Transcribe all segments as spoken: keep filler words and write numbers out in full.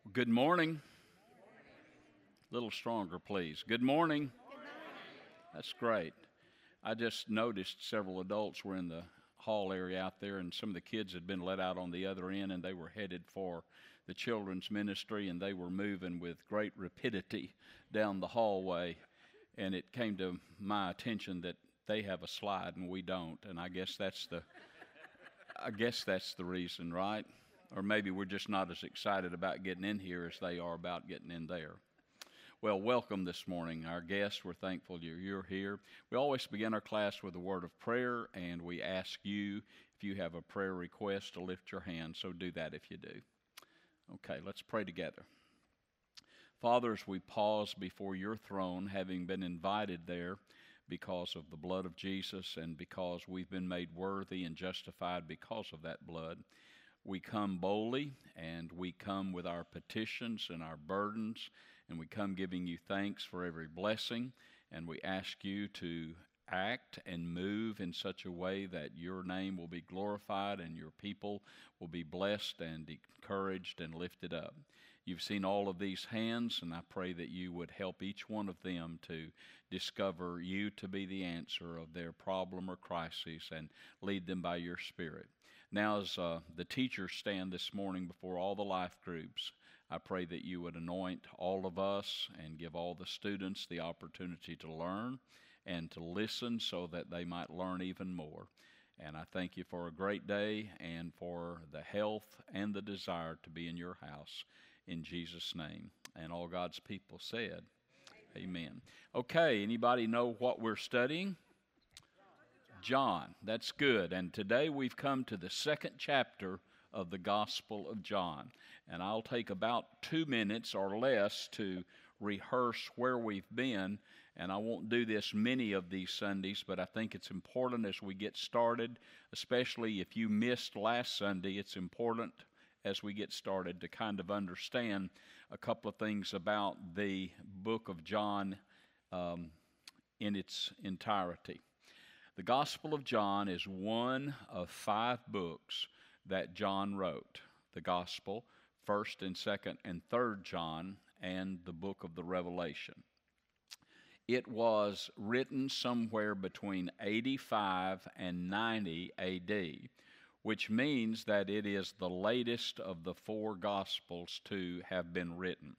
Good morning. A little stronger, please. Good morning. That's great. I just noticed several adults were in the hall area out there, and some of the kids had been let out on the other end, and they were headed for the children's ministry, and they were moving with great rapidity down the hallway. And it came to my attention that they have a slide and we don't, and I guess that's the I guess that's the reason, right? Or maybe we're just not as excited about getting in here as they are about getting in there. Well, welcome this morning, our guests. We're thankful you're, you're here. We always begin our class with a word of prayer, and we ask you, if you have a prayer request, to lift your hand. So do that if you do. Okay, let's pray together. Father, as we pause before your throne, having been invited there because of the blood of Jesus and because we've been made worthy and justified because of that blood, we come boldly, and we come with our petitions and our burdens, and we come giving you thanks for every blessing, and we ask you to act and move in such a way that your name will be glorified and your people will be blessed and encouraged and lifted up. You've seen all of these hands, and I pray that you would help each one of them to discover you to be the answer of their problem or crisis and lead them by your Spirit. Now, as uh, the teachers stand this morning before all the life groups, I pray that you would anoint all of us and give all the students the opportunity to learn and to listen so that they might learn even more. And I thank you for a great day and for the health and the desire to be in your house. In Jesus' name. And all God's people said, amen. Okay, anybody know what we're studying? John. That's good. And today we've come to the second chapter of the Gospel of John. And I'll take about two minutes or less to rehearse where we've been. And I won't do this many of these Sundays, but I think it's important as we get started, especially if you missed last Sunday, it's important as we get started to kind of understand a couple of things about the book of John um, in its entirety. The Gospel of John is one of five books that John wrote. The Gospel, first and second and third John, and the book of the Revelation. It was written somewhere between eighty-five and ninety A D, which means that it is the latest of the four Gospels to have been written.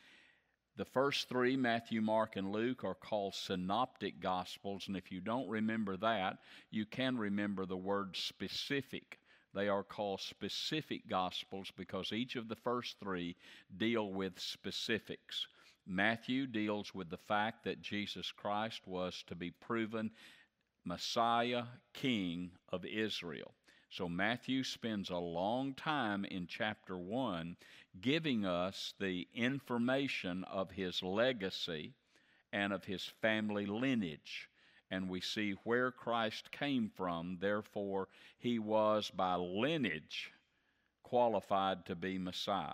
The first three, Matthew, Mark, and Luke, are called synoptic Gospels, and if you don't remember that, you can remember the word specific. They are called specific Gospels because each of the first three deal with specifics. Matthew deals with the fact that Jesus Christ was to be proven Messiah, King of Israel. So Matthew spends a long time in chapter one giving us the information of his legacy and of his family lineage. And we see where Christ came from. Therefore, he was by lineage qualified to be Messiah.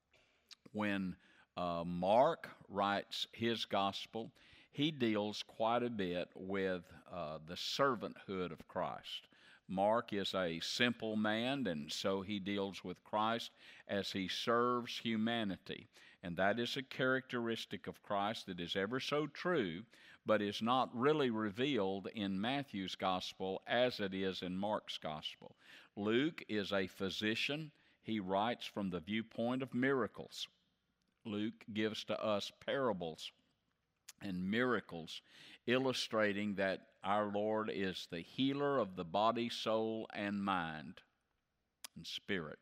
When uh, Mark writes his gospel, he deals quite a bit with uh, the servanthood of Christ. Mark is a simple man, and so he deals with Christ as he serves humanity. And that is a characteristic of Christ that is ever so true, but is not really revealed in Matthew's gospel as it is in Mark's gospel. Luke is a physician. He writes from the viewpoint of miracles. Luke gives to us parables and miracles, illustrating that our Lord is the healer of the body, soul, and mind, and spirit.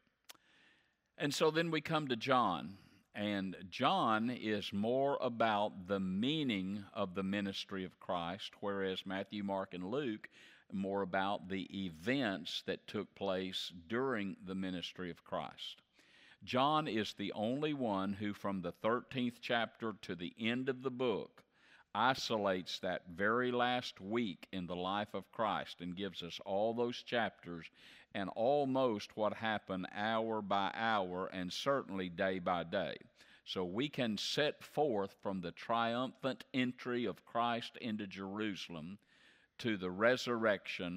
And so then we come to John, and John is more about the meaning of the ministry of Christ, whereas Matthew, Mark, and Luke more about the events that took place during the ministry of Christ. John is the only one who, from the thirteenth chapter to the end of the book, isolates that very last week in the life of Christ and gives us all those chapters and almost what happened hour by hour and certainly day by day. So we can set forth from the triumphant entry of Christ into Jerusalem to the resurrection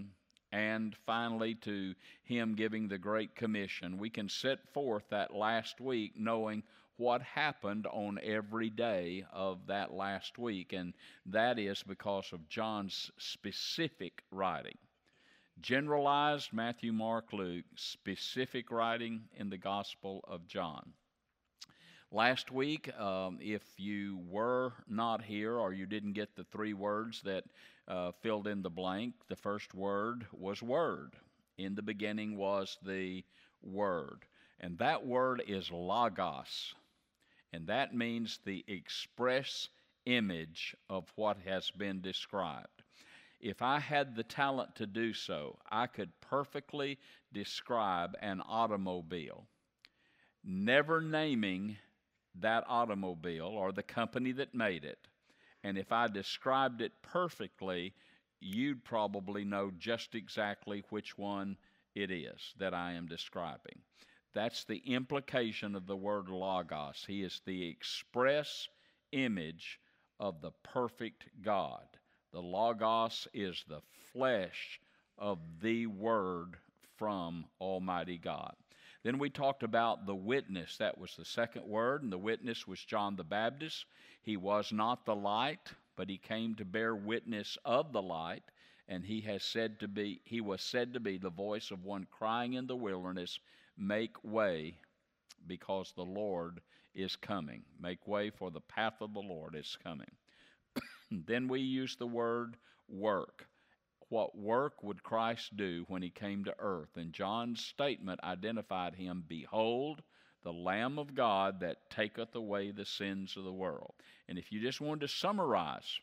and finally to Him giving the Great Commission. We can set forth that last week knowing what happened on every day of that last week, and that is because of John's specific writing. Generalized, Matthew, Mark, Luke, specific writing in the Gospel of John. Last week, um, if you were not here or you didn't get the three words that uh, filled in the blank, the first word was Word. In the beginning was the Word. And that word is Logos. And that means the express image of what has been described. If I had the talent to do so, I could perfectly describe an automobile, never naming that automobile or the company that made it. And if I described it perfectly, you'd probably know just exactly which one it is that I am describing. That's the implication of the word Logos. He is the express image of the perfect God. The Logos is the flesh of the Word from Almighty God. Then we talked about the witness. That was the second word, and the witness was John the Baptist. He was not the light, but he came to bear witness of the light, and he has said to be he was said to be the voice of one crying in the wilderness, "Make way, because the Lord is coming." Make way, for the path of the Lord is coming. Then we use the word work. What work would Christ do when he came to earth? And John's statement identified him, "Behold, the Lamb of God that taketh away the sins of the world." And if you just wanted to summarize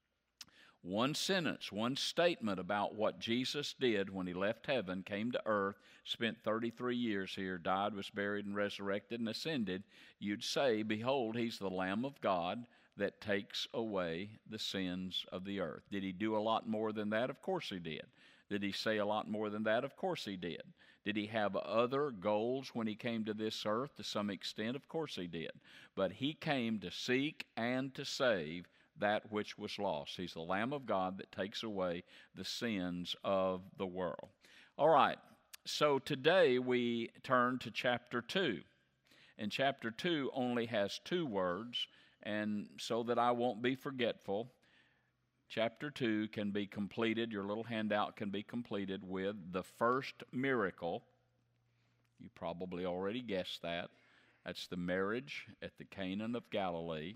one sentence, one statement about what Jesus did when he left heaven, came to earth, spent thirty-three years here, died, was buried, and resurrected, and ascended, you'd say, "Behold, he's the Lamb of God that takes away the sins of the earth." Did he do a lot more than that? Of course he did. Did he say a lot more than that? Of course he did. Did he have other goals when he came to this earth? To some extent, of course he did. But he came to seek and to save that which was lost. He's the Lamb of God that takes away the sins of the world. All right, so today we turn to chapter two. And chapter two only has two words, and so that I won't be forgetful, chapter two can be completed, your little handout can be completed with the first miracle. You probably already guessed that. That's the marriage at the Cana of Galilee.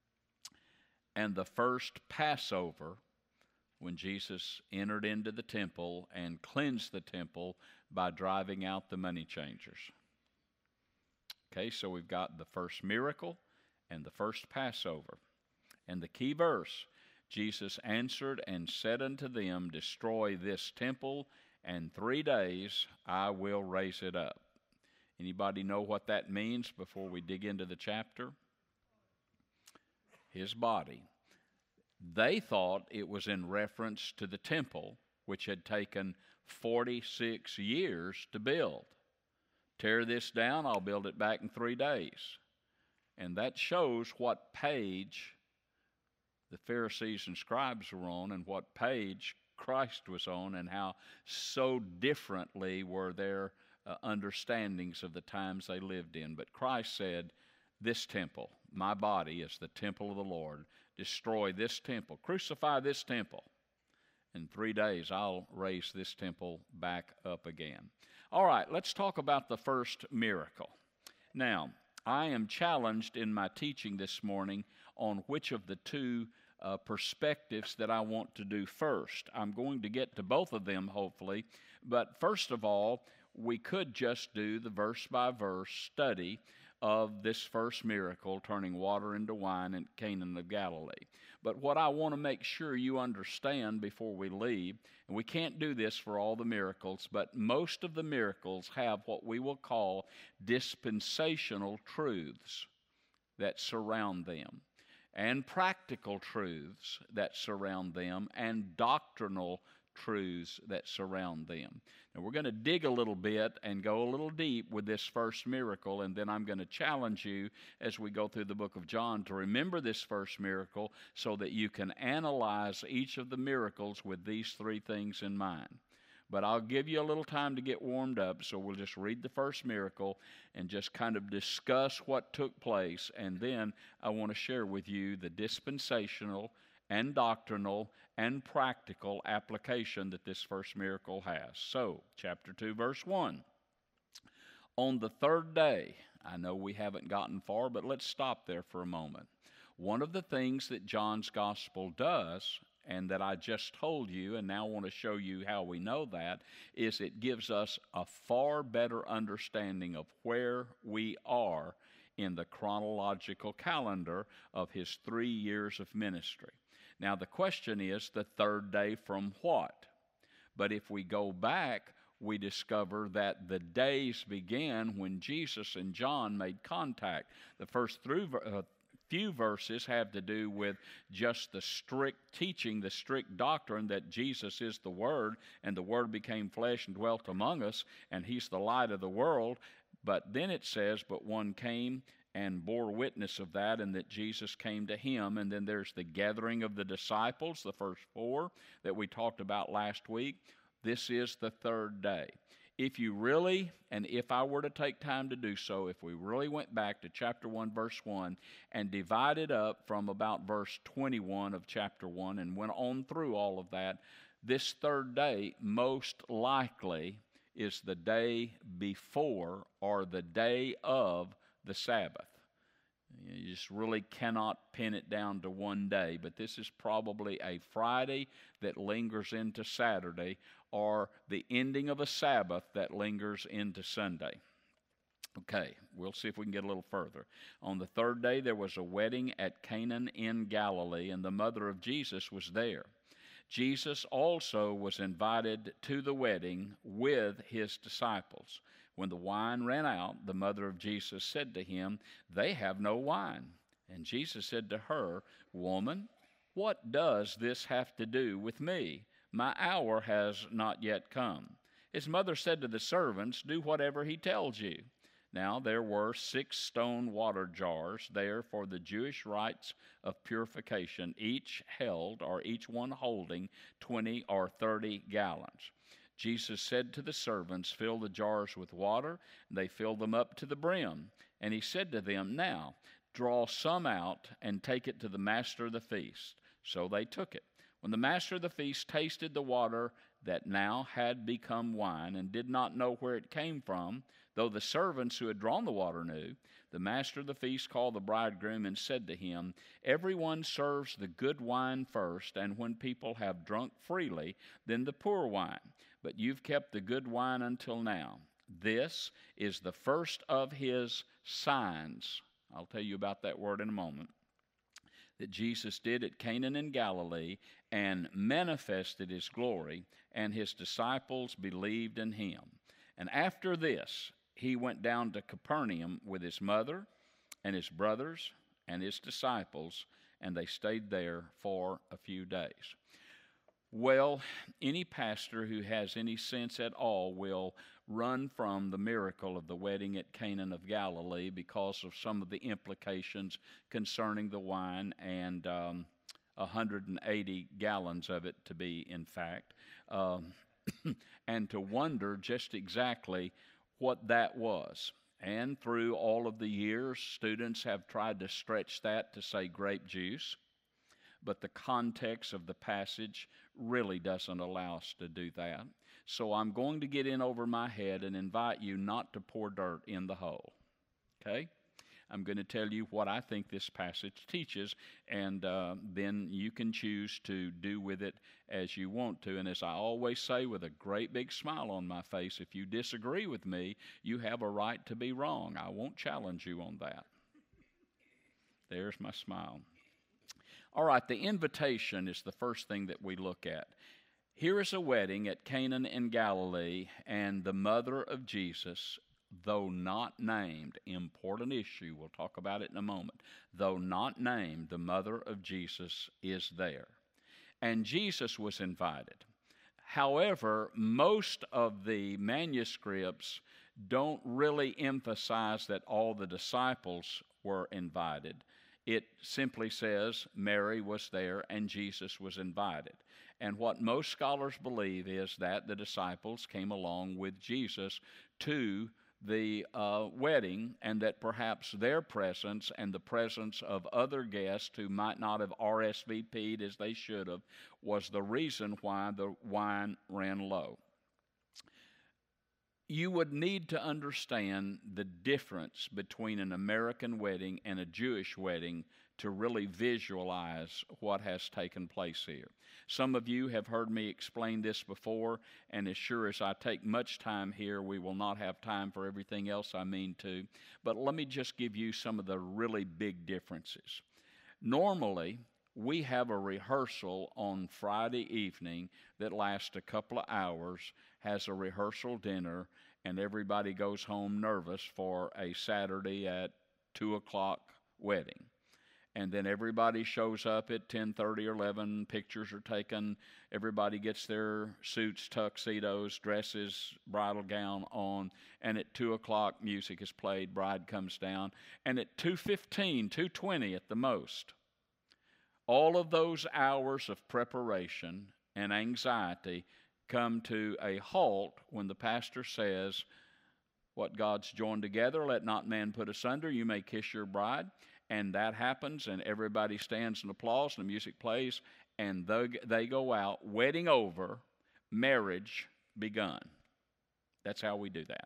And the first Passover, when Jesus entered into the temple and cleansed the temple by driving out the money changers. Okay, so we've got the first miracle and the first Passover. And the key verse, Jesus answered and said unto them, "Destroy this temple, and three days I will raise it up." Anybody know what that means before we dig into the chapter? His body. They thought it was in reference to the temple, which had taken forty-six years to build. Tear this down, I'll build it back in three days. And that shows what page the Pharisees and scribes were on and what page Christ was on, and how so differently were their uh, understandings of the times they lived in. But Christ said, "This temple, my body, is the temple of the Lord. Destroy this temple. Crucify this temple. In three days, I'll raise this temple back up again." All right, let's talk about the first miracle. Now, I am challenged in my teaching this morning on which of the two uh, perspectives that I want to do first. I'm going to get to both of them, hopefully. But first of all, we could just do the verse-by-verse study of this first miracle, turning water into wine in Cana of Galilee. But what I want to make sure you understand before we leave, and we can't do this for all the miracles, but most of the miracles have what we will call dispensational truths that surround them, and practical truths that surround them, and doctrinal truths that surround them. Now we're going to dig a little bit and go a little deep with this first miracle, and then I'm going to challenge you as we go through the book of John to remember this first miracle so that you can analyze each of the miracles with these three things in mind. But I'll give you a little time to get warmed up, so we'll just read the first miracle and just kind of discuss what took place, and then I want to share with you the dispensational and doctrinal and practical application that this first miracle has. So, chapter two, verse one. On the third day, I know we haven't gotten far, but let's stop there for a moment. One of the things that John's gospel does, and that I just told you, and now want to show you how we know that, is it gives us a far better understanding of where we are in the chronological calendar of his three years of ministry. Now, the question is, the third day from what? But if we go back, we discover that the days began when Jesus and John made contact. The first through, uh, few verses have to do with just the strict teaching, the strict doctrine that Jesus is the Word, and the Word became flesh and dwelt among us, and He's the light of the world. But then it says, but one came and bore witness of that, and that Jesus came to him. And then there's the gathering of the disciples, the first four that we talked about last week. This is the third day. If you really, and if I were to take time to do so, if we really went back to chapter one, verse one, and divided up from about verse twenty-one of chapter one and went on through all of that, this third day most likely is the day before or the day of the Sabbath. You just really cannot pin it down to one day, but this is probably a Friday that lingers into Saturday, or the ending of a Sabbath that lingers into Sunday. Okay, we'll see if we can get a little further. On the third day, there was a wedding at Cana in Galilee, and the mother of Jesus was there. Jesus also was invited to the wedding with his disciples. When the wine ran out, the mother of Jesus said to him, "They have no wine." And Jesus said to her, "Woman, what does this have to do with me? My hour has not yet come." His mother said to the servants, "Do whatever he tells you." Now there were six stone water jars there for the Jewish rites of purification, each held, or each one holding, twenty or thirty gallons. Jesus said to the servants, "Fill the jars with water." And they filled them up to the brim. And he said to them, "Now draw some out and take it to the master of the feast." So they took it. When the master of the feast tasted the water that now had become wine, and did not know where it came from, though the servants who had drawn the water knew, the master of the feast called the bridegroom and said to him, "Everyone serves the good wine first, and when people have drunk freely, then the poor wine. But you've kept the good wine until now. This is the first of his signs." I'll tell you about that word in a moment. That Jesus did at Cana in Galilee, and manifested his glory, and his disciples believed in him. And after this, he went down to Capernaum with his mother and his brothers and his disciples, and they stayed there for a few days. Well, any pastor who has any sense at all will run from the miracle of the wedding at Cana of Galilee because of some of the implications concerning the wine, and um, one hundred eighty gallons of it to be, in fact, um, and to wonder just exactly what that was. And through all of the years, students have tried to stretch that to say grape juice, but the context of the passage really doesn't allow us to do that. So I'm going to get in over my head and invite you not to pour dirt in the hole, okay? I'm going to tell you what I think this passage teaches, and uh, then you can choose to do with it as you want to. And as I always say with a great big smile on my face, if you disagree with me, you have a right to be wrong. I won't challenge you on that. There's my smile. All right, the invitation is the first thing that we look at. Here is a wedding at Cana in Galilee, and the mother of Jesus, though not named, important issue, we'll talk about it in a moment, though not named, the mother of Jesus is there. And Jesus was invited. However, most of the manuscripts don't really emphasize that all the disciples were invited. It simply says Mary was there and Jesus was invited. And what most scholars believe is that the disciples came along with Jesus to the uh, wedding, and that perhaps their presence and the presence of other guests who might not have R S V P'd as they should have was the reason why the wine ran low. You would need to understand the difference between an American wedding and a Jewish wedding to really visualize what has taken place here. Some of you have heard me explain this before, and as sure as I take much time here, we will not have time for everything else I mean to. But let me just give you some of the really big differences. Normally, we have a rehearsal on Friday evening that lasts a couple of hours, has a rehearsal dinner, and everybody goes home nervous for a Saturday at two o'clock wedding. And then everybody shows up at ten thirty or eleven, pictures are taken, everybody gets their suits, tuxedos, dresses, bridal gown on, and at two o'clock music is played, bride comes down, and at two fifteen, two twenty at the most, all of those hours of preparation and anxiety come to a halt when the pastor says, what God's joined together, let not man put asunder. You may kiss your bride. And that happens, and everybody stands and applauds, and the music plays, and they go out, wedding over, marriage begun. That's how we do that,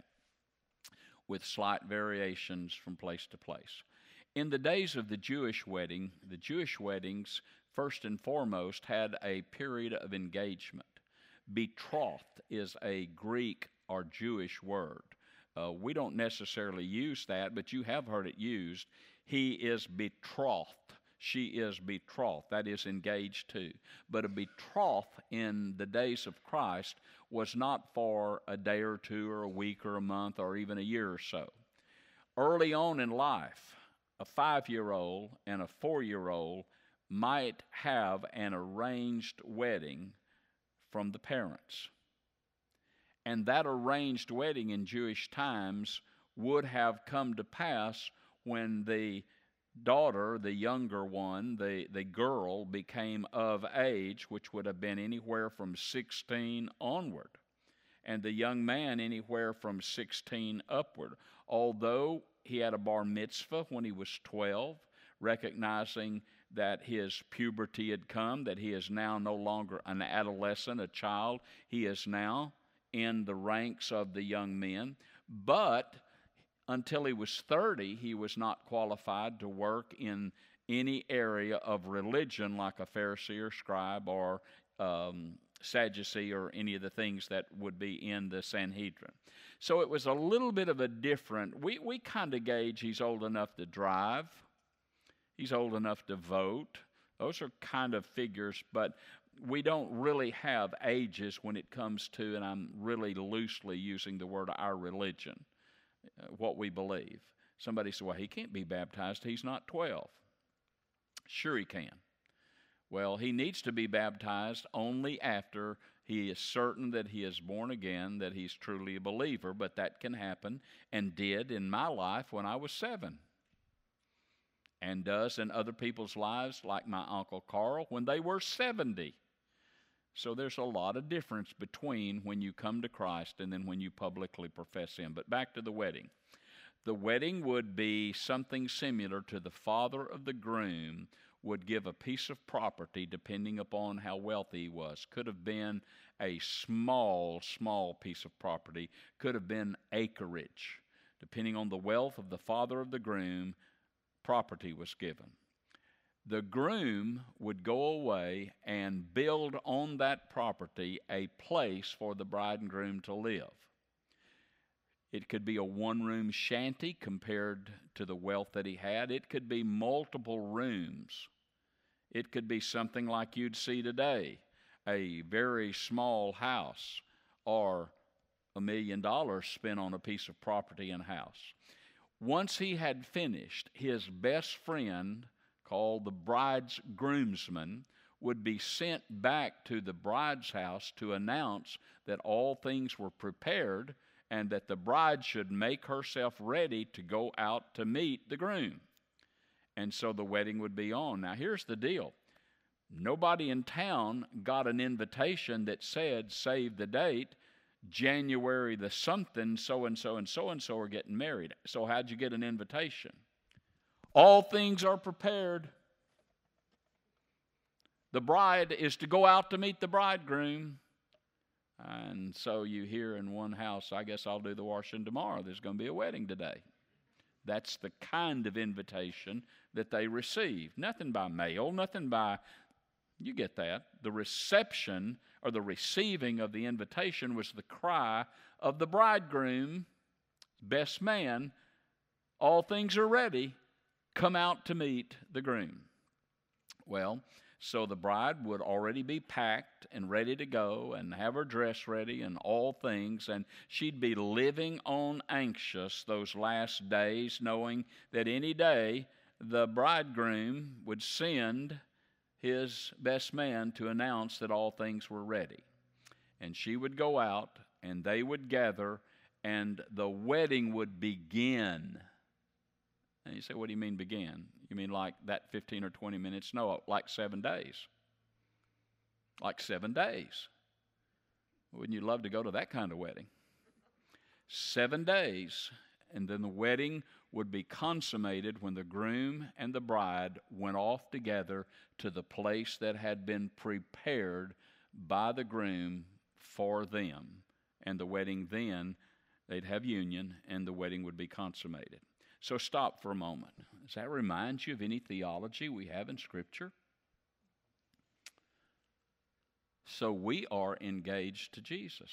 with slight variations from place to place. In the days of the Jewish wedding, the Jewish weddings, first and foremost, had a period of engagement. Betrothed is a Greek or Jewish word. Uh, we don't necessarily use that, but you have heard it used. He is betrothed. She is betrothed. That is engaged to. But a betroth in the days of Christ was not for a day or two or a week or a month or even a year or so. Early on in life, a five-year-old and a four-year-old might have an arranged wedding from the parents. And that arranged wedding in Jewish times would have come to pass when the daughter, the younger one, the, the girl, became of age, which would have been anywhere from sixteen onward, and the young man anywhere from sixteen upward. Although he had a bar mitzvah when he was twelve, recognizing that his puberty had come, that he is now no longer an adolescent, a child. He is now in the ranks of the young men. But until he was thirty, he was not qualified to work in any area of religion like a Pharisee or scribe or um, Sadducee or any of the things that would be in the Sanhedrin. So it was a little bit of a different, we, we kind of gauge he's old enough to drive, he's old enough to vote. Those are kind of figures, but we don't really have ages when it comes to, and I'm really loosely using the word our religion, uh, what we believe. Somebody said, well, he can't be baptized, he's not twelve. Sure he can. Well, he needs to be baptized only after he is certain that he is born again, that he's truly a believer, but that can happen and did in my life when I was seven. And does in other people's lives, like my Uncle Carl, when they were seventy. So there's a lot of difference between when you come to Christ and then when you publicly profess Him. But back to the wedding. The wedding would be something similar to the father of the groom would give a piece of property depending upon how wealthy he was. Could have been a small, small piece of property. Could have been acreage. Depending on the wealth of the father of the groom, property was given. The groom would go away and build on that property a place for the bride and groom to live. It could be a one-room shanty compared to the wealth that he had. It could be multiple rooms. It could be something like you'd see today, a very small house or a million dollars spent on a piece of property and house. Once he had finished, his best friend, called the bride's groomsman, would be sent back to the bride's house to announce that all things were prepared and that the bride should make herself ready to go out to meet the groom. And so the wedding would be on. Now, here's the deal. Nobody in town got an invitation that said, save the date, January the something, so-and-so and so-and-so are getting married. So how'd you get an invitation? All things are prepared. The bride is to go out to meet the bridegroom. And so you hear in one house, I guess I'll do the washing tomorrow. There's going to be a wedding today. That's the kind of invitation that they receive. Nothing by mail, nothing by, you get that. The reception or the receiving of the invitation was the cry of the bridegroom, best man, all things are ready, come out to meet the groom. Well, so the bride would already be packed and ready to go and have her dress ready and all things, and she'd be living on anxious those last days, knowing that any day the bridegroom would send his best man to announce that all things were ready. And she would go out, and they would gather, and the wedding would begin. And you say, what do you mean begin? You mean like that fifteen or twenty minutes? No, like seven days. Like seven days. Wouldn't you love to go to that kind of wedding? Seven days, and then the wedding would be consummated when the groom and the bride went off together to the place that had been prepared by the groom for them. And the wedding then, they'd have union, and the wedding would be consummated. So stop for a moment. Does that remind you of any theology we have in Scripture? So we are engaged to Jesus.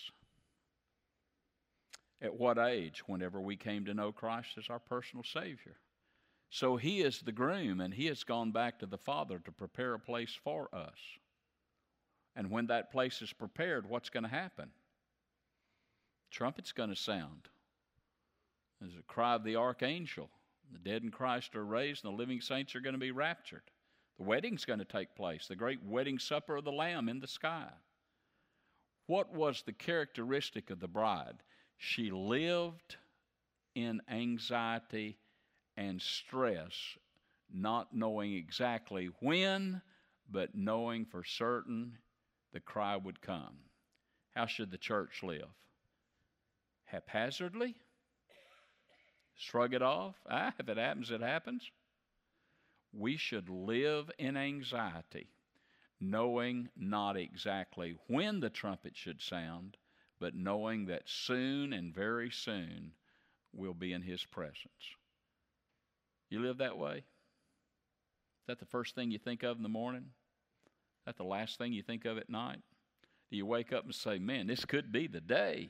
At what age? Whenever we came to know Christ as our personal Savior. So He is the groom, and He has gone back to the Father to prepare a place for us. And when that place is prepared, what's going to happen? Trumpet's going to sound. There's a cry of the archangel. The dead in Christ are raised, and the living saints are going to be raptured. The wedding's going to take place, the great wedding supper of the Lamb in the sky. What was the characteristic of the bride? She lived in anxiety and stress, not knowing exactly when, but knowing for certain the cry would come. How should the church live? Haphazardly? Shrug it off? Ah, if it happens, it happens. We should live in anxiety, knowing not exactly when the trumpet should sound, but knowing that soon and very soon we'll be in His presence. You live that way? Is that the first thing you think of in the morning? Is that the last thing you think of at night? Do you wake up and say, man, this could be the day?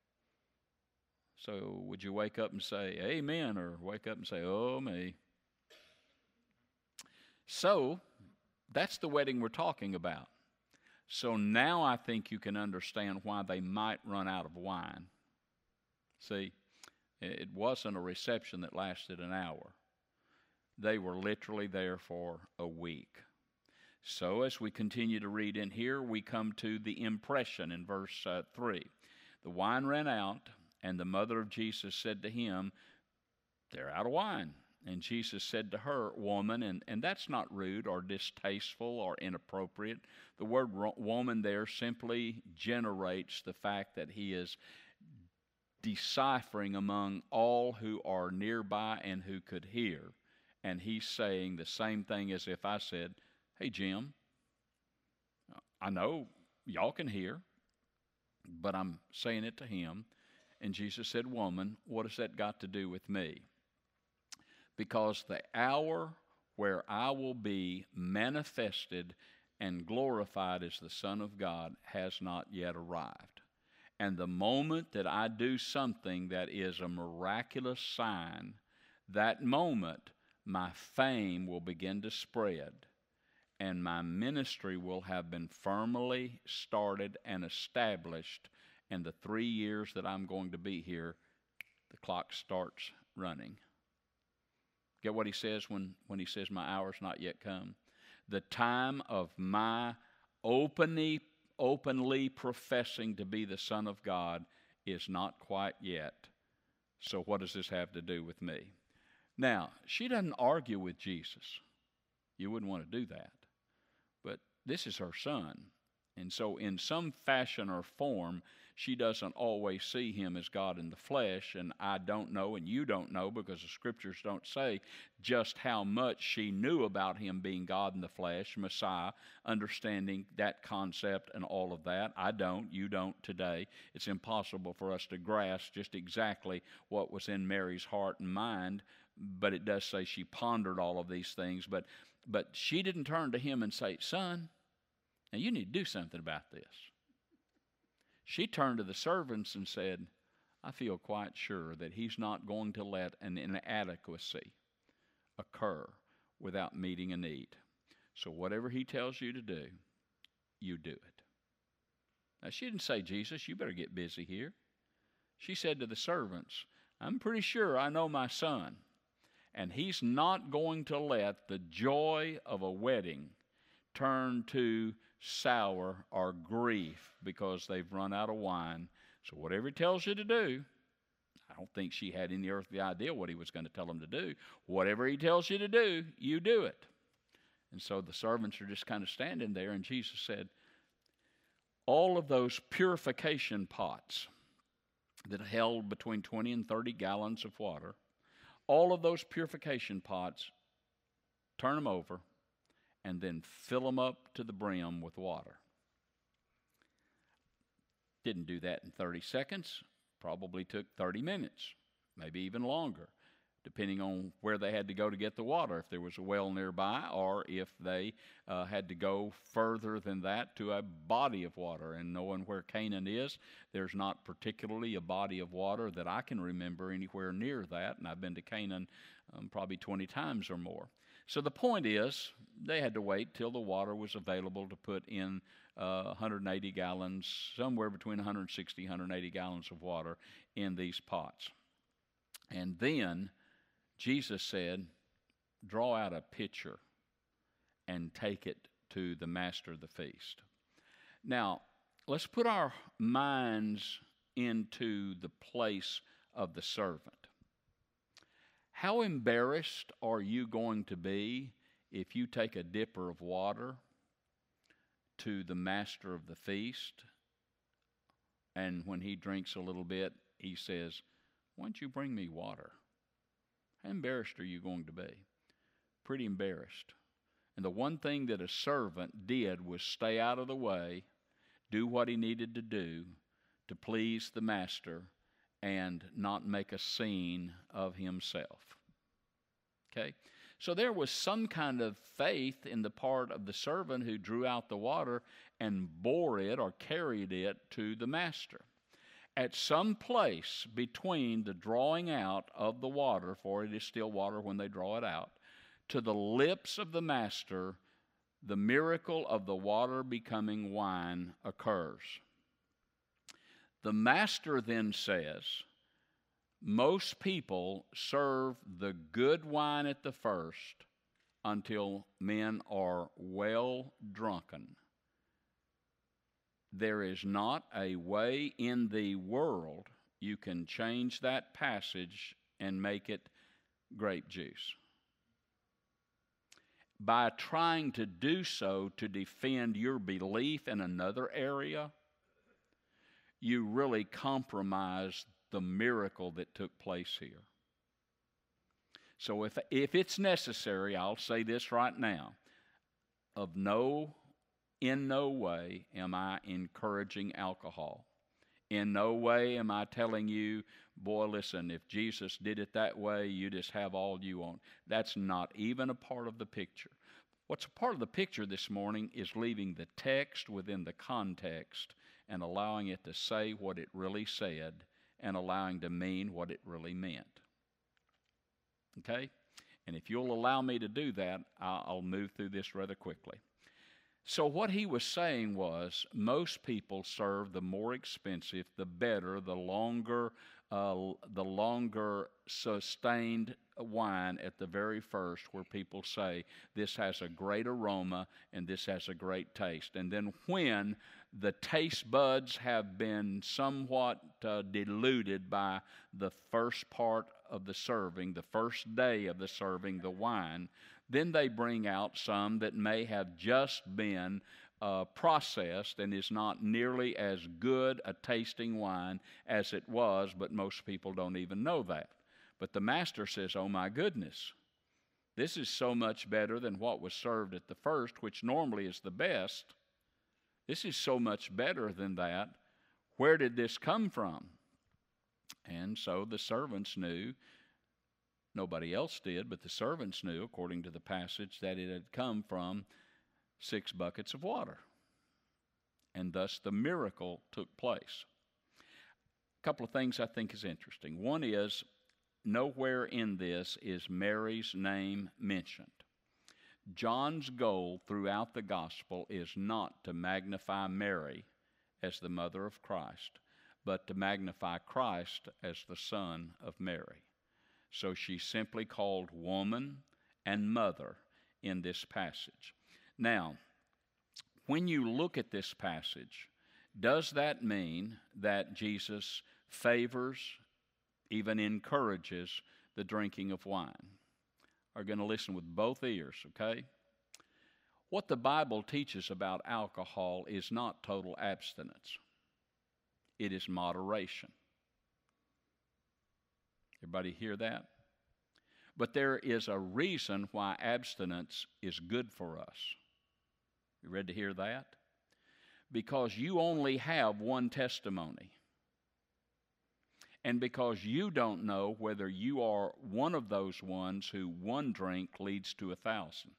So would you wake up and say, amen, or wake up and say, oh, me? So that's the wedding we're talking about. So now I think you can understand why they might run out of wine. See, it wasn't a reception that lasted an hour. They were literally there for a week. So as we continue to read in here, we come to the impression in verse uh, three. The wine ran out, and the mother of Jesus said to him, they're out of wine. And Jesus said to her, woman, and, and that's not rude or distasteful or inappropriate. The word woman there simply generates the fact that he is deciphering among all who are nearby and who could hear. And he's saying the same thing as if I said, hey, Jim, I know y'all can hear, but I'm saying it to him. And Jesus said, woman, what has that got to do with me? Because the hour where I will be manifested and glorified as the Son of God has not yet arrived. And the moment that I do something that is a miraculous sign, that moment my fame will begin to spread, and my ministry will have been firmly started and established. And the three years that I'm going to be here, the clock starts running. Get what he says when, when he says, my hour's not yet come? The time of my openly, openly professing to be the Son of God is not quite yet. So what does this have to do with me? Now, she doesn't argue with Jesus. You wouldn't want to do that. But this is her son. And so in some fashion or form, she doesn't always see him as God in the flesh. And I don't know, and you don't know, because the scriptures don't say just how much she knew about him being God in the flesh, Messiah, understanding that concept and all of that. I don't. You don't today. It's impossible for us to grasp just exactly what was in Mary's heart and mind. But it does say she pondered all of these things. But, but she didn't turn to him and say, son, now you need to do something about this. She turned to the servants and said, I feel quite sure that he's not going to let an inadequacy occur without meeting a need. So whatever he tells you to do, you do it. Now she didn't say, Jesus, you better get busy here. She said to the servants, I'm pretty sure I know my son, and he's not going to let the joy of a wedding turn to sour or grief because they've run out of wine. So whatever he tells you to do, I don't think she had any earthly idea what he was going to tell them to do. Whatever he tells you to do, you do it. And so the servants are just kind of standing there, and Jesus said, all of those purification pots that held between twenty and thirty gallons of water, all of those purification pots, turn them over, and then fill them up to the brim with water. Didn't do that in thirty seconds. Probably took thirty minutes, maybe even longer, depending on where they had to go to get the water, if there was a well nearby, or if they uh, had to go further than that to a body of water. And knowing where Canaan is, there's not particularly a body of water that I can remember anywhere near that, and I've been to Canaan um, probably twenty times or more. So the point is, they had to wait till the water was available to put in uh, one hundred eighty gallons, somewhere between one hundred sixty, one hundred eighty gallons of water in these pots. And then Jesus said, draw out a pitcher and take it to the master of the feast. Now, let's put our minds into the place of the servant. How embarrassed are you going to be if you take a dipper of water to the master of the feast, and when he drinks a little bit, he says, why don't you bring me water? How embarrassed are you going to be? Pretty embarrassed. And the one thing that a servant did was stay out of the way, do what he needed to do to please the master, and not make a scene of himself. Okay? So there was some kind of faith in the part of the servant who drew out the water and bore it or carried it to the master. At some place between the drawing out of the water, for it is still water when they draw it out, to the lips of the master, the miracle of the water becoming wine occurs. The master then says, most people serve the good wine at the first until men are well drunken. There is not a way in the world you can change that passage and make it grape juice. By trying to do so to defend your belief in another area, you really compromise the miracle that took place here. So if, if it's necessary, I'll say this right now, of no, in no way am I encouraging alcohol. In no way am I telling you, boy, listen, if Jesus did it that way, you just have all you want. That's not even a part of the picture. What's a part of the picture this morning is leaving the text within the context and allowing it to say what it really said and allowing to mean what it really meant. Okay? And if you'll allow me to do that, I'll move through this rather quickly. So what he was saying was, most people serve the more expensive, the better, the longer, uh, the longer sustained wine at the very first, where people say, this has a great aroma and this has a great taste. And then when the taste buds have been somewhat uh, diluted by the first part of the serving, the first day of the serving, the wine, then they bring out some that may have just been uh, processed and is not nearly as good a tasting wine as it was, but most people don't even know that. But the master says, oh my goodness, this is so much better than what was served at the first, which normally is the best. This is so much better than that. Where did this come from? And so the servants knew, nobody else did, but the servants knew, according to the passage, that it had come from six buckets of water. And thus the miracle took place. A couple of things I think is interesting. One is, nowhere in this is Mary's name mentioned. John's goal throughout the gospel is not to magnify Mary as the mother of Christ, but to magnify Christ as the son of Mary. So she's simply called woman and mother in this passage. Now, when you look at this passage, does that mean that Jesus favors, even encourages, the drinking of wine? Are going to listen with both ears, okay? What the Bible teaches about alcohol is not total abstinence. It is moderation. Everybody hear that? But there is a reason why abstinence is good for us. You ready to hear that? Because you only have one testimony. And because you don't know whether you are one of those ones who one drink leads to a thousand.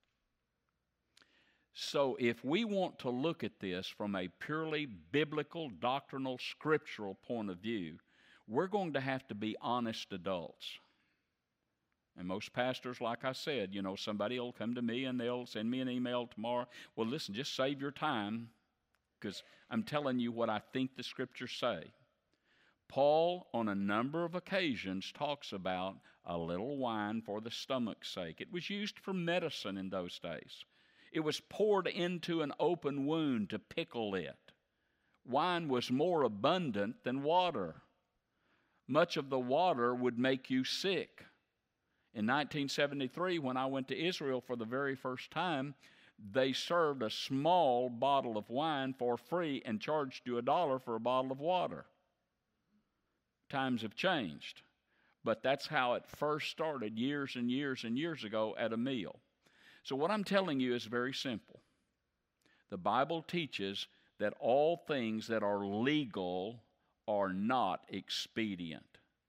So if we want to look at this from a purely biblical, doctrinal, scriptural point of view, we're going to have to be honest adults. And most pastors, like I said, you know, somebody will come to me and they'll send me an email tomorrow. Well, listen, just save your time, because I'm telling you what I think the scriptures say. Paul, on a number of occasions, talks about a little wine for the stomach's sake. It was used for medicine in those days. It was poured into an open wound to pickle it. Wine was more abundant than water. Much of the water would make you sick. In nineteen seventy-three, when I went to Israel for the very first time, they served a small bottle of wine for free and charged you a dollar for a bottle of water. Times have changed, but that's how it first started years and years and years ago at a meal. So what I'm telling you is very simple. The Bible teaches that all things that are legal are not expedient.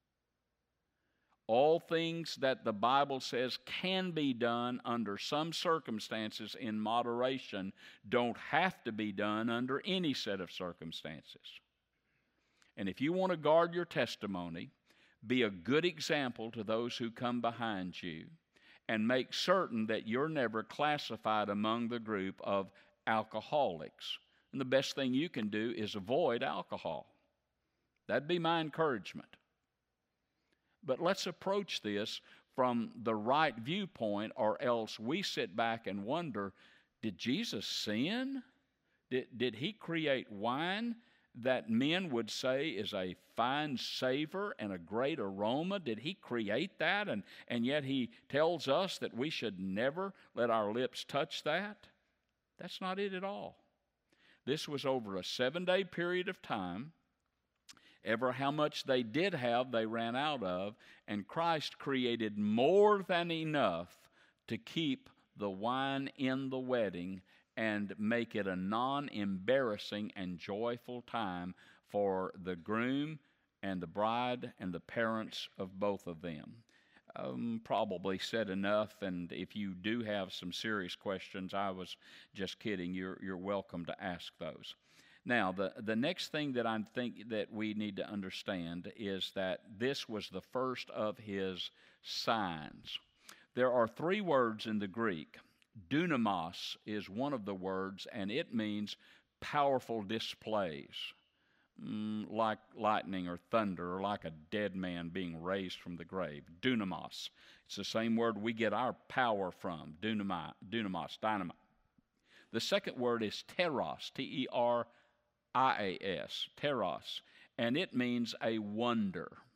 All things that the Bible says can be done under some circumstances in moderation don't have to be done under any set of circumstances. And if you want to guard your testimony, be a good example to those who come behind you, and make certain that you're never classified among the group of alcoholics. And the best thing you can do is avoid alcohol. That'd be my encouragement. But let's approach this from the right viewpoint, or else we sit back and wonder, did Jesus sin? Did, did he create wine that men would say is a fine savor and a great aroma? Did he create that? And, and yet he tells us that we should never let our lips touch that? That's not it at all. This was over a seven-day period of time. Ever how much they did have, they ran out of, and Christ created more than enough to keep the wine in the wedding and make it a non-embarrassing and joyful time for the groom and the bride and the parents of both of them. Um, probably said enough, and if you do have some serious questions, I was just kidding. You're, you're welcome to ask those. Now, the, the next thing that I think that we need to understand is that this was the first of his signs. There are three words in the Greek. Dunamos is one of the words, and it means powerful displays, mm, like lightning or thunder, or like a dead man being raised from the grave. Dunamos. It's the same word we get our power from, dunamai, dunamos, dynamite. The second word is teros, T E R I A S, teros, and it means a wonder.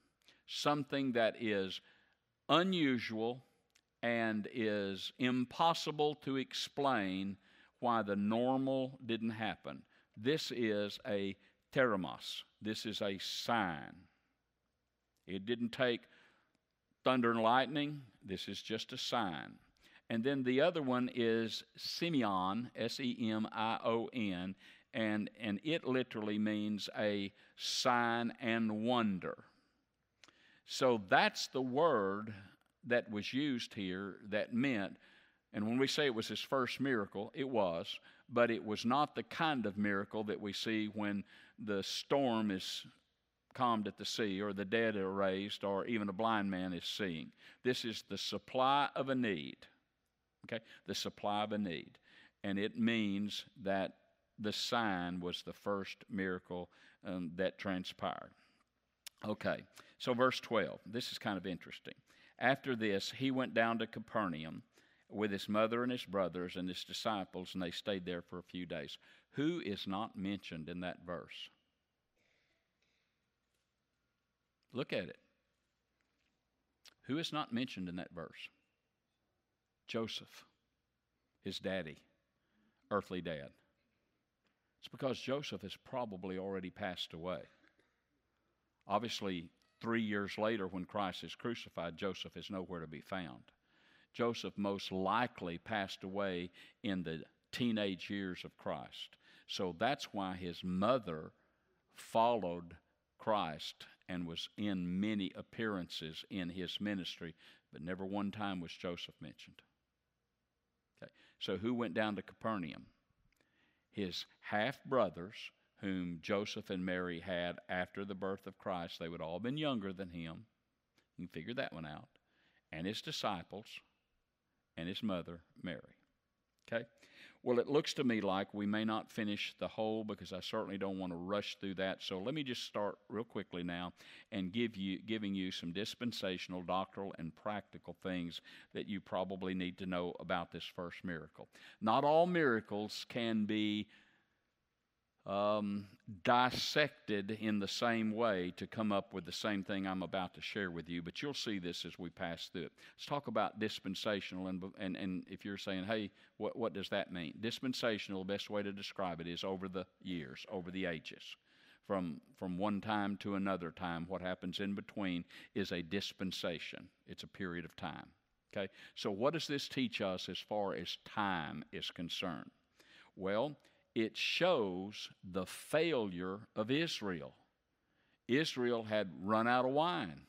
something that is unusual and is impossible to explain why the normal didn't happen. This is a teramos. This is a sign. It didn't take thunder and lightning. This is just a sign. And then the other one is Semion, S E M I O N, and, and it literally means a sign and wonder. So that's the word that was used here that meant, and when we say it was his first miracle, it was, but it was not the kind of miracle that we see when the storm is calmed at the sea, or the dead are raised, or even a blind man is seeing. This is the supply of a need, okay? The supply of a need. And it means that the sign was the first miracle um, that transpired. Okay, so verse twelve, this is kind of interesting. After this, he went down to Capernaum with his mother and his brothers and his disciples, and they stayed there for a few days. Who is not mentioned in that verse? Look at it. Who is not mentioned in that verse? Joseph, his daddy, earthly dad. It's because Joseph has probably already passed away. Obviously, three years later when Christ is crucified, Joseph is nowhere to be found. Joseph most likely passed away in the teenage years of Christ. So that's why his mother followed Christ and was in many appearances in his ministry, but never one time was Joseph mentioned. Okay. So who went down to Capernaum? His half-brothers, whom Joseph and Mary had after the birth of Christ. They would all have been younger than him. You can figure that one out. And his disciples and his mother, Mary. Okay? Well, it looks to me like we may not finish the whole, because I certainly don't want to rush through that. So let me just start real quickly now and give you, giving you some dispensational, doctrinal, and practical things that you probably need to know about this first miracle. Not all miracles can be Um, dissected in the same way to come up with the same thing I'm about to share with you, but you'll see this as we pass through it. Let's talk about dispensational, and, and, and if you're saying, hey, what, what does that mean? Dispensational, the best way to describe it is over the years, over the ages. From, from one time to another time, what happens in between is a dispensation. It's a period of time. Okay? So what does this teach us as far as time is concerned? Well, it shows the failure of Israel. Israel had run out of wine.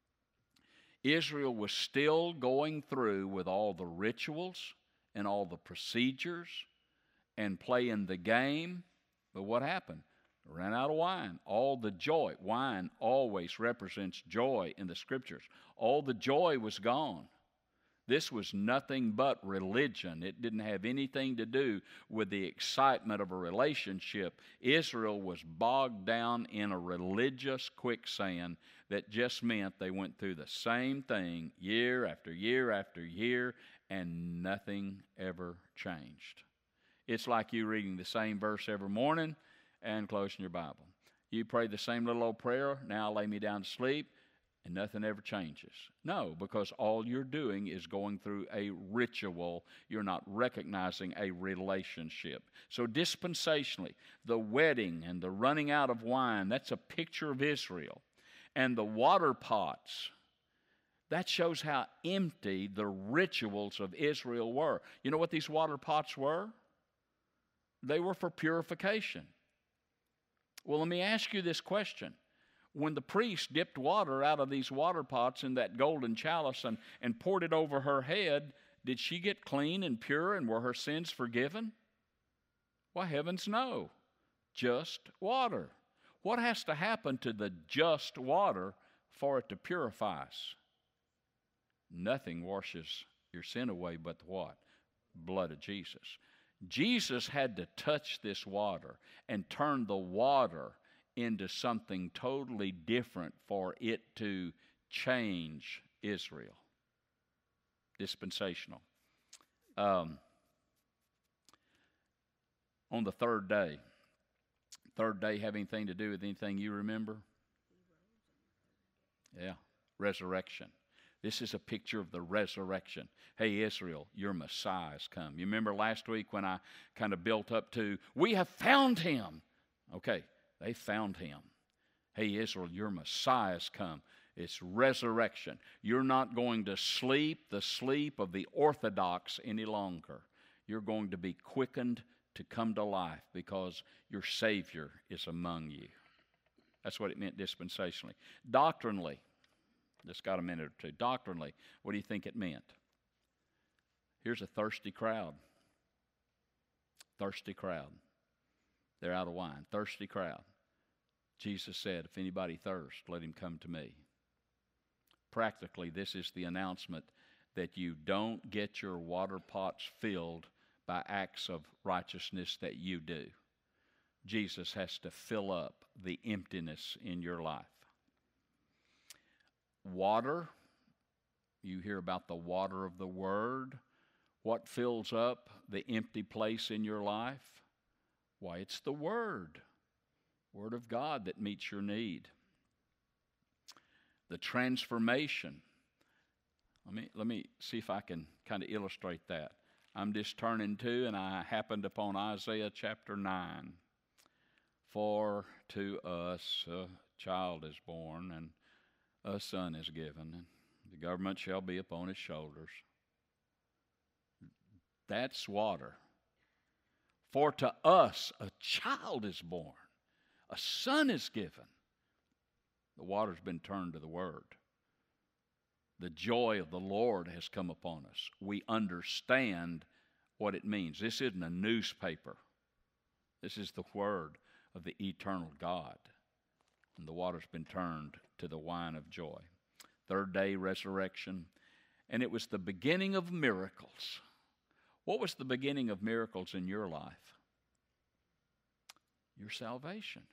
Israel was still going through with all the rituals and all the procedures and playing the game. But what happened? Ran out of wine. All the joy. Wine always represents joy in the Scriptures. All the joy was gone. This was nothing but religion. It didn't have anything to do with the excitement of a relationship. Israel was bogged down in a religious quicksand that just meant they went through the same thing year after year after year, and nothing ever changed. It's like you reading the same verse every morning and closing your Bible. You pray the same little old prayer, now lay me down to sleep, and nothing ever changes. No, because all you're doing is going through a ritual. You're not recognizing a relationship. So dispensationally, the wedding and the running out of wine, that's a picture of Israel. And the water pots, that shows how empty the rituals of Israel were. You know what these water pots were? They were for purification. Well, let me ask you this question. When the priest dipped water out of these water pots in that golden chalice and, and poured it over her head, did she get clean and pure, and were her sins forgiven? Why, heavens no. Just water. What has to happen to the just water for it to purify us? Nothing washes your sin away but the what? Blood of Jesus. Jesus had to touch this water and turn the water into something totally different for it to change Israel. Dispensational. Um, on the third day, third day have anything to do with anything you remember? Yeah, resurrection. This is a picture of the resurrection. Hey, Israel, your Messiah's come. You remember last week when I kind of built up to, we have found him. Okay, they found him. Hey, Israel, your Messiah's come. It's resurrection. You're not going to sleep the sleep of the orthodox any longer. You're going to be quickened to come to life because your Savior is among you. That's what it meant dispensationally. Doctrinally, just got a minute or two. Doctrinally, what do you think it meant? Here's a thirsty crowd. Thirsty crowd. They're out of wine. Thirsty crowd. Jesus said, if anybody thirsts, let him come to me. Practically, this is the announcement that you don't get your water pots filled by acts of righteousness that you do. Jesus has to fill up the emptiness in your life. Water, you hear about the water of the Word. What fills up the empty place in your life? Why, it's the Word. Word of God that meets your need. The transformation. Let me, let me see if I can kind of illustrate that. I'm just turning to, and I happened upon Isaiah chapter nine. For to us a child is born, and a son is given, and the government shall be upon his shoulders. That's water. For to us a child is born, a son is given. The water's been turned to the Word. The joy of the Lord has come upon us. We understand what it means. This isn't a newspaper. This is the Word of the eternal God. And the water's been turned to the wine of joy. Third day resurrection. And it was the beginning of miracles. What was the beginning of miracles in your life? Your salvation.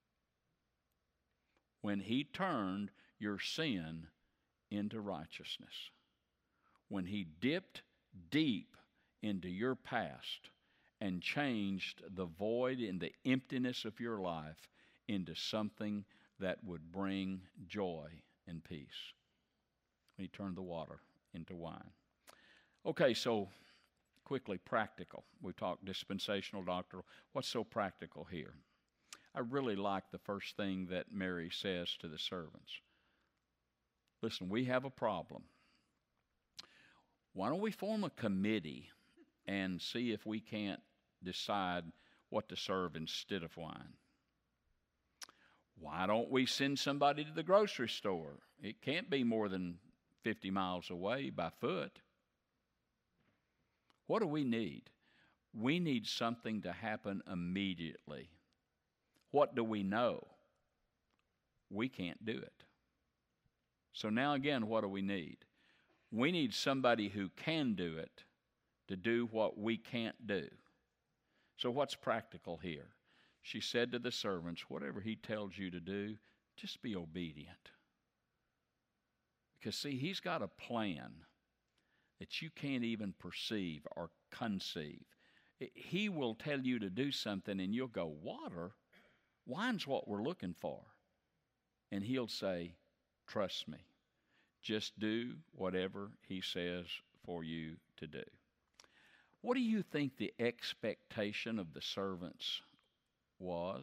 When he turned your sin into righteousness. When he dipped deep into your past and changed the void and the emptiness of your life into something that would bring joy and peace. He turned the water into wine. Okay, so quickly, practical. We talked dispensational, doctrinal. What's so practical here? I really like the first thing that Mary says to the servants. Listen, we have a problem. Why don't we form a committee and see if we can't decide what to serve instead of wine? Why don't we send somebody to the grocery store? It can't be more than fifty miles away by foot. What do we need? We need something to happen immediately. What do we know? We can't do it. So now again, what do we need? We need somebody who can do it to do what we can't do. So what's practical here? She said to the servants, whatever he tells you to do, just be obedient. Because see, he's got a plan that you can't even perceive or conceive. He will tell you to do something and you'll go, water? Wine's what we're looking for. And he'll say, trust me. Just do whatever he says for you to do. What do you think the expectation of the servants was?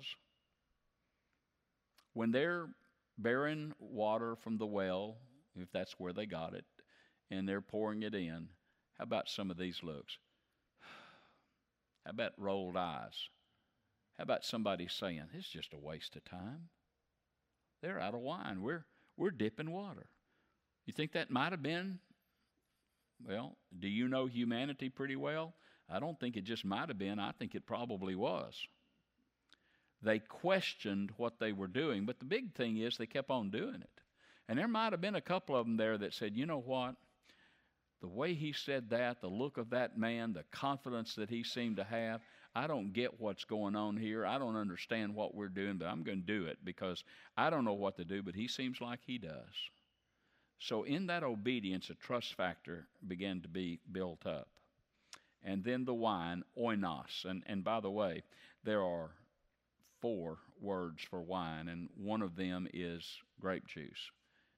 When they're bearing water from the well, if that's where they got it, and they're pouring it in, how about some of these looks? How about rolled eyes? How about somebody saying, it's just a waste of time? They're out of wine. We're, we're dipping water. You think that might have been, well, do you know humanity pretty well? I don't think it just might have been. I think it probably was. They questioned what they were doing, but the big thing is they kept on doing it. And there might have been a couple of them there that said, you know what? The way he said that, the look of that man, the confidence that he seemed to have, I don't get what's going on here. I don't understand what we're doing, but I'm going to do it because I don't know what to do, but he seems like he does. So in that obedience, a trust factor began to be built up. And then the wine, oinos. And, and by the way, there are four words for wine, and one of them is grape juice.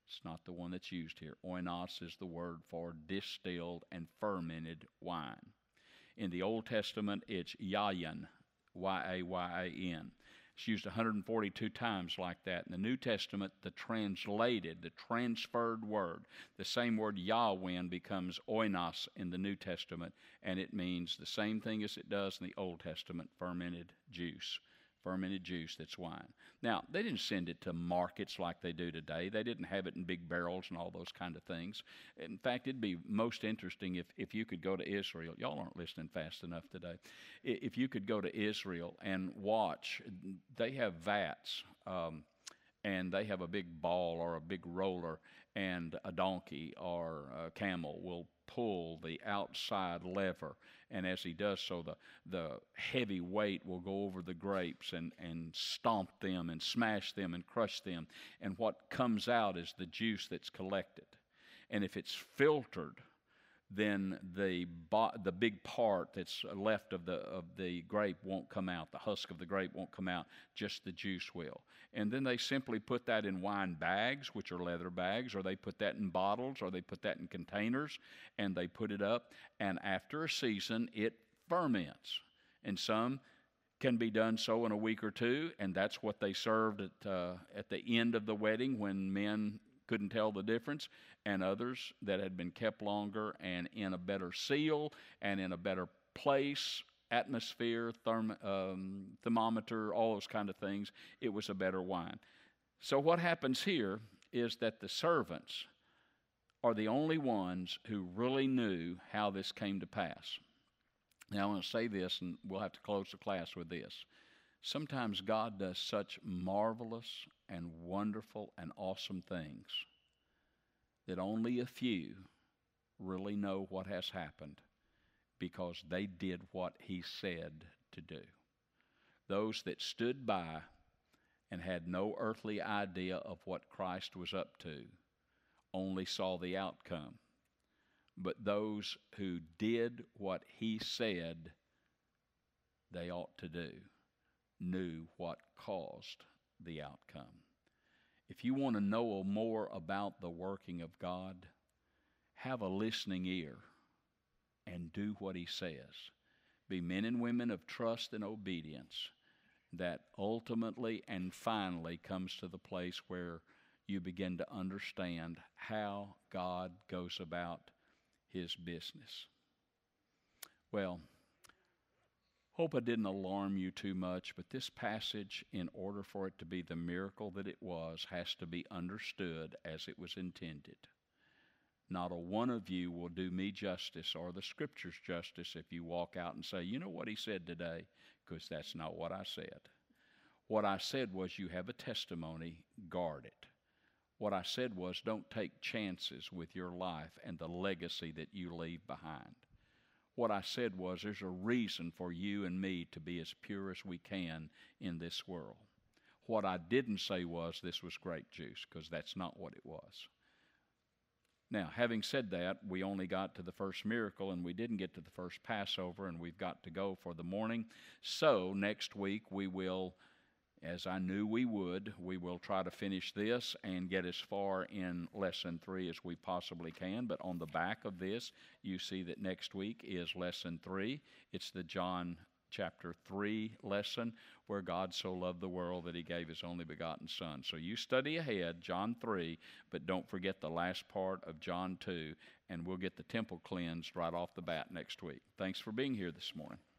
It's not the one that's used here. Oinos is the word for distilled and fermented wine. In the Old Testament, it's yayin, Y A Y A N. It's used one hundred forty-two times like that. In the New Testament, the translated, the transferred word, the same word Yahweh becomes oinos in the New Testament, and it means the same thing as it does in the Old Testament, fermented juice. Fermented juice that's wine. Now, they didn't send it to markets like they do today. They didn't have it in big barrels and all those kind of things. In fact, it'd be most interesting if, if you could go to Israel. Y'all aren't listening fast enough today. If you could go to Israel and watch, they have vats, um, and they have a big ball or a big roller, and a donkey or a camel will pull the outside lever, and as he does so, the, the heavy weight will go over the grapes and, and stomp them and smash them and crush them, and what comes out is the juice that's collected. And if it's filtered, then the bo- the big part that's left of the of the grape won't come out. The husk of the grape won't come out. Just the juice will. And then they simply put that in wine bags, which are leather bags, or they put that in bottles, or they put that in containers, and they put it up. And after a season, it ferments. And some can be done so in a week or two, and that's what they served at uh, at the end of the wedding when men couldn't tell the difference, and others that had been kept longer and in a better seal and in a better place, atmosphere, therm, um, thermometer, all those kind of things. It was a better wine. So what happens here is that the servants are the only ones who really knew how this came to pass. Now I want to say this, and we'll have to close the class with this. Sometimes God does such marvelous and wonderful and awesome things that only a few really know what has happened because they did what He said to do. Those that stood by and had no earthly idea of what Christ was up to only saw the outcome. But those who did what He said they ought to do knew what caused the outcome. If you want to know more about the working of God, have a listening ear and do what He says. Be men and women of trust and obedience that ultimately and finally comes to the place where you begin to understand how God goes about His business. Well, hope I didn't alarm you too much, but this passage, in order for it to be the miracle that it was, has to be understood as it was intended. Not a one of you will do me justice or the Scriptures justice if you walk out and say, you know what he said today, because that's not what I said. What I said was you have a testimony, guard it. What I said was don't take chances with your life and the legacy that you leave behind. What I said was there's a reason for you and me to be as pure as we can in this world. What I didn't say was this was grape juice, because that's not what it was. Now, having said that, we only got to the first miracle and we didn't get to the first Passover, and we've got to go for the morning. So next week we will, as I knew we would, we will try to finish this and get as far in lesson three as we possibly can. But on the back of this, you see that next week is lesson three. It's the John chapter three lesson, where God so loved the world that he gave his only begotten Son. So you study ahead, John three, but don't forget the last part of John two, and we'll get the temple cleansed right off the bat next week. Thanks for being here this morning.